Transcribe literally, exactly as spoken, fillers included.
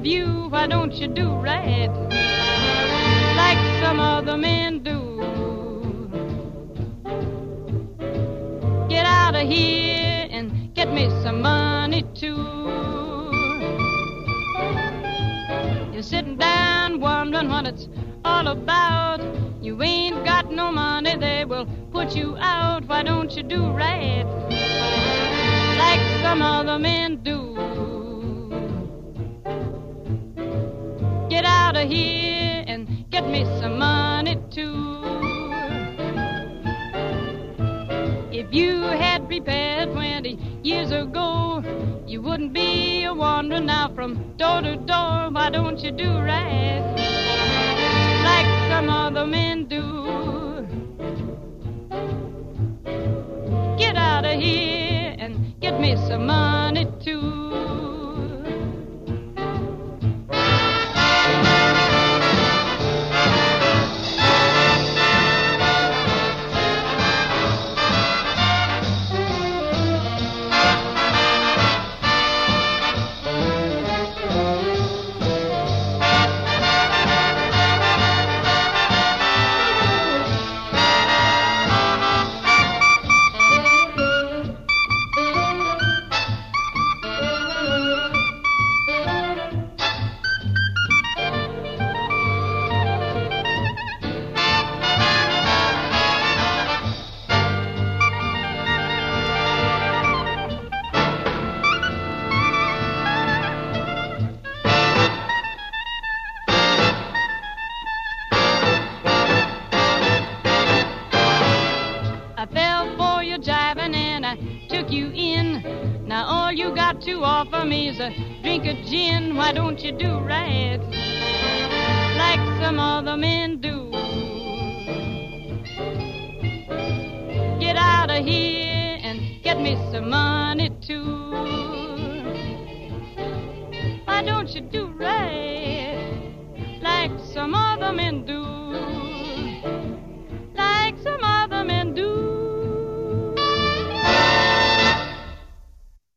you, why don't you do right like some other men do? Get out of here and get me some money too. You're sitting down wondering what it's all about. You ain't got no money, they will put you out. Why don't you do right like some other men do? Get out of here and get me some money too. If you had prepared twenty years ago, you wouldn't be a wandering now from door to door. Why don't you do right like some other men do? Get out of here and get me some money too. To offer me is a drink of gin. Why don't you do right like some other men do? Get out of here and get me some money too. Why don't you do right like some other men do?